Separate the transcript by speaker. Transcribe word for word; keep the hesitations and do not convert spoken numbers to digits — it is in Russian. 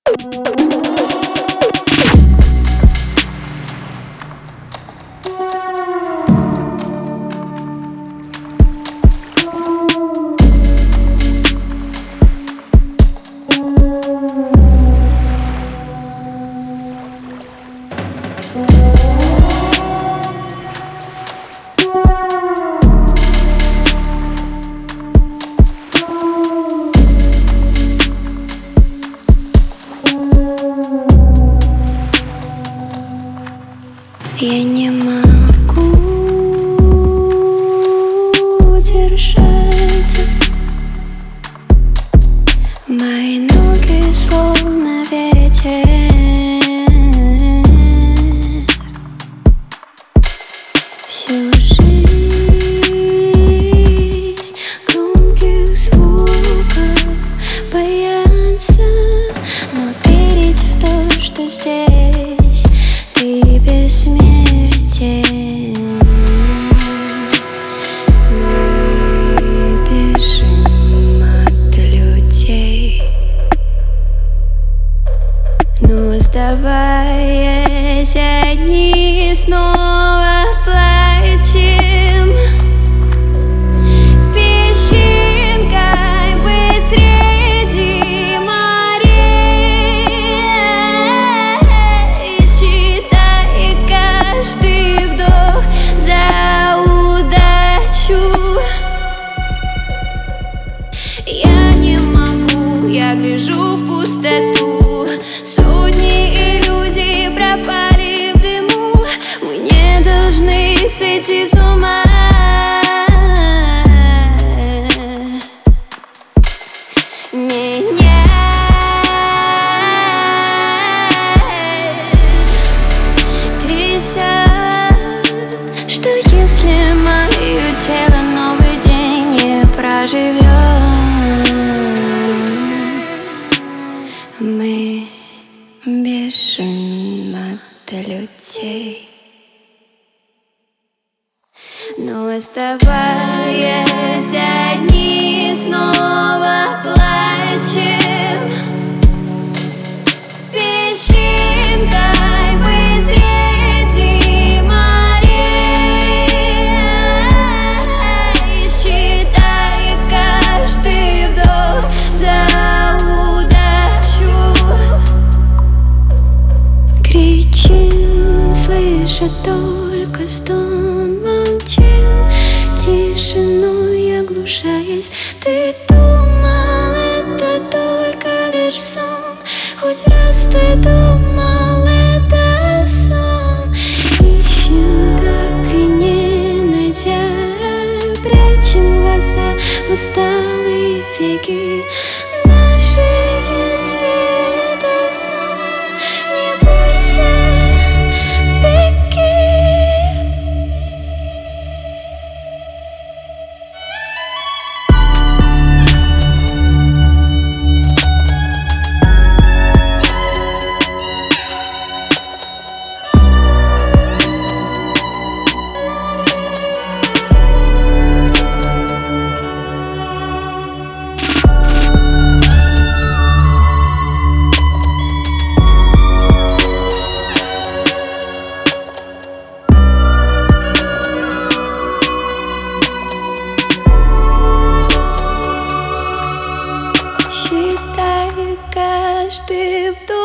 Speaker 1: Я не могу держать. Мои ноги словно ветер. Всю жизнь громких звуков бояться, но верить в то, что здесь ты бессмертен. Мы бежим от людей, но оставаясь одни, снова плачем. Песчинкой быть среди морей, считай каждый вдох за удачу. Я не могу, я гляжу в пустоту. Сотни иллюзий пропали в дыму. Мы не должны сойти с ума. Меня трясет, что если мое тело новый день не проживет. Мы бежим от людей, но оставаясь одни, снова плачем. Песчинкой быть среди морей, считай каждый вдох за удачу. Кричим, слыша только стон, молчим тишиной оглушаясь. Ты думал, это только лишь сон. Хоть раз ты думал, это сон. Ищем, так и не найдя, прячем глаза, усталые веки наши. Если это сон, не бойся, беги. Считай каждый вдох